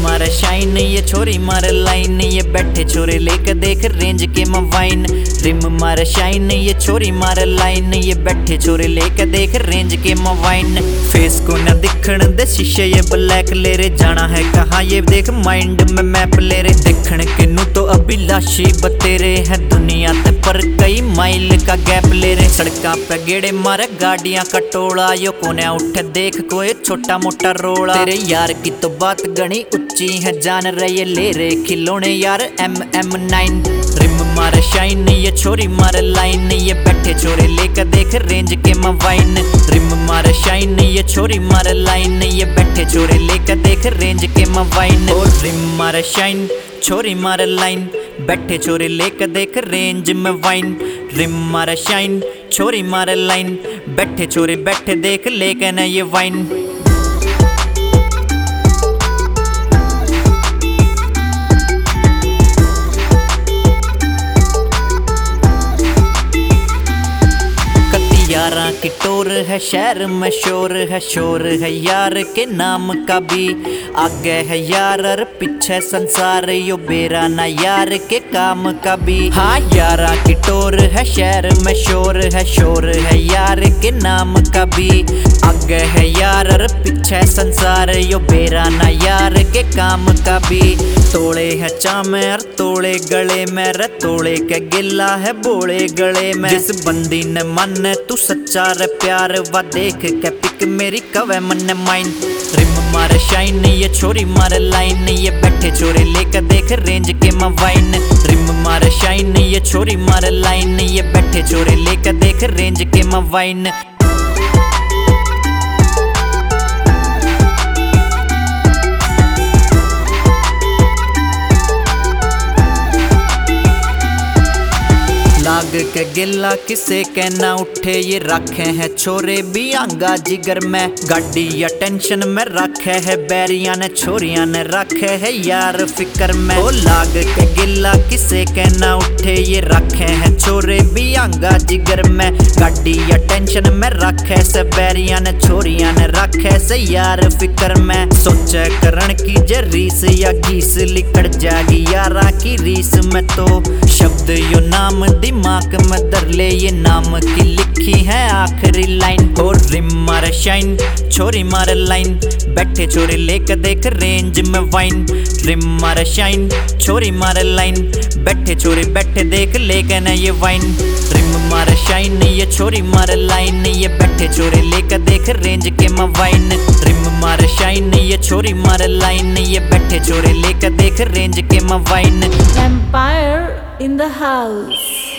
मारे शाइन, ये छोरी मारे लाइन, ये बैठे छोरे लेकर देख रेंज के मवाइन। रिम मारे शाइन, ये छोरी मारे लाइन, ये बैठे छोरे लेकर देख रेंज के मवाइन। फेस को न दिखण दे शीशे ये ब्लैक ले रे, जाना है कहाँ ये देख माइंड में मैप ले रे। दिखण के नू तो अभिलाषी बतेरे है दुनिया ते, पर कई माइल का गैप ले रे। सड़का पे गेड़े मारे गाड़ियां का टोला, यो कोने उठे देख कोई छोटा मोटा रोड़ा। तेरे यार की तो बात गणी ऊंची है, जान रहे ले रे खिलौने यार MM9। रिम मारे शाइन, ये छोरी मारे लाइन, ये बैठे छोरे लेकर देख रेंज के मवाइन। रिम मारे शाइन, ये छोरी मारे लाइन, ये बैठे छोरे लेकर देख रेंज के मवाइन। और रिम मारे शाइन, छोरी मारे लाइन, बैठे छोरे लेकर देख रेंज में वाइन। रिम मारे शाइन, छोरी मारे लाइन, बैठे छोरे बैठे देख लेकर न ये वाइन। यारा की टोर है शहर में शोर है यार के नाम का भी। आगे है यार और पीछे संसार, यो बेरा ना यार के काम का भी। हाँ यारा की टोर है शहर में शोर है यार के नाम का भी। आगे है यार और पीछे संसार, यो बेरा ना यार के काम का भी। तोड़े है चामे और तोड़े गले में रे, तोड़े के गिला है बोले गले में। जिस बंदी ने मन तू सच्चा रे प्यार, वा देख के पिक मेरी कवे मन माइन। रिम मारे शाइन, ये छोरी मारे लाइन, ये बैठे छोरे लेकर देख रेंज के मवाइन। रिम मारे शाइन, ये छोरी मारे लाइन, ये बैठे छोरे लेकर देख रेंज के मवाइन। लाग के गिला किसे कहना उठे, ये रखे है छोरे भी आंगा जिगर में। गाड़ी या टेंशन में रखे है बैरिया ने, छोरिया ने रखे है यार फिकर में। ओ लाग के गिला किसे कहना उठे, ये रखे है छोरे भी आंगा जिगर में। गाड़ी या टेंशन में रखे से बैरिया ने, छोरिया ने रखे से यार फिकर में। सोचे करण की जे रीस या घीस, लिकड़ जागी यारा की रीस में तो। शब्द यो नाम दिमाग में दर ले, ये नाम की लिखी है आखिरी लाइन। और रिम मारे शाइन, छोरी मारे लाइन, बैठे छोरे लेकर देख रेंज में वाइन। रिम मारे शाइन, छोरी मारे लाइन, बैठे छोरे बैठे देख लेकर न ये वाइन। रिम मारे शाइन, ये छोरी मारे लाइन, ये बैठे छोरे लेकर देख रेंज के मवाइन। रिम मारे शाइन, ये छोरी मारे लाइन, ये बैठे छोरे लेकर देख रेंज के मवाइन। Empire in the house.